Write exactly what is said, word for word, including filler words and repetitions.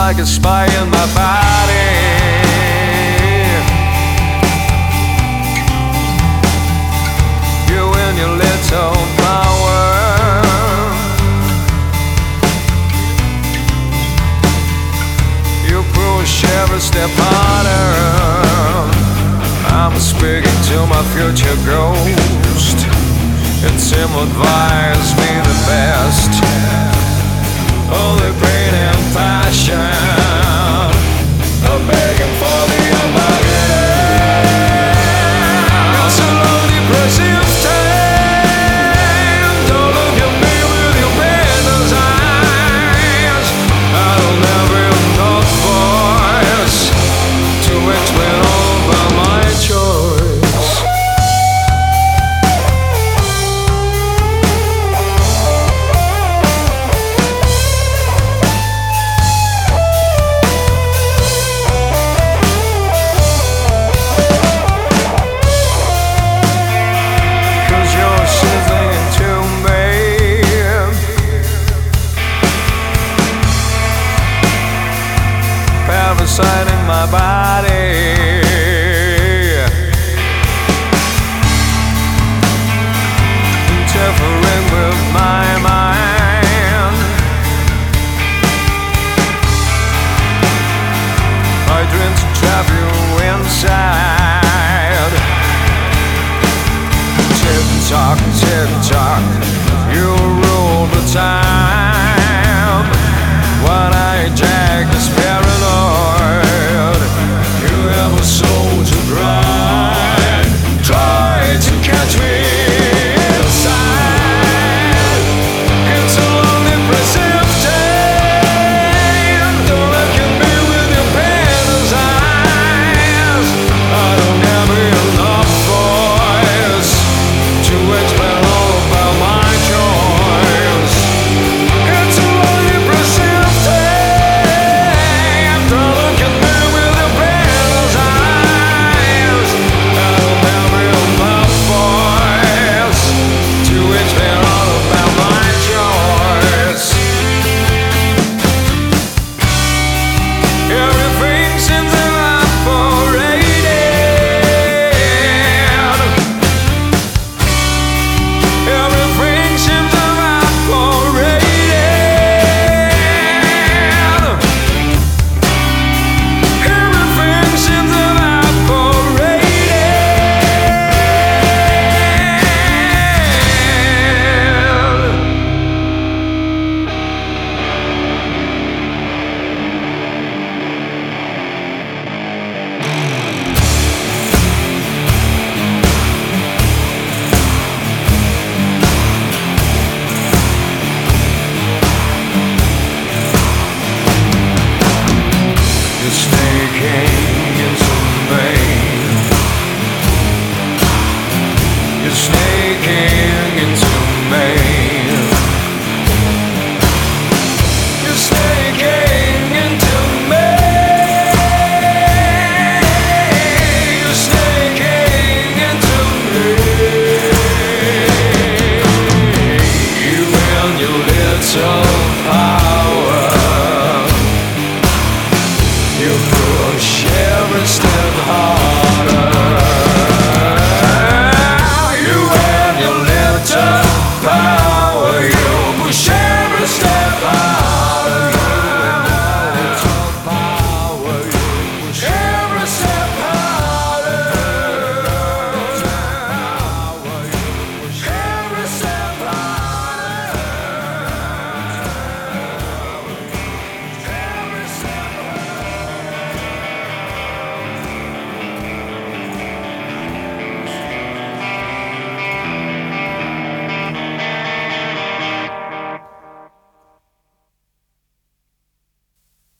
like a spy in my body. You and your little power, you push every step harder. I'm speaking to my future ghost. It's him advise me the best. Only pain and passion are begging for the unforgiven. It's a long depressive time. Don't look at me with your windows eyes. I don't have enough voice to explain all about my choice. Parasiting my body.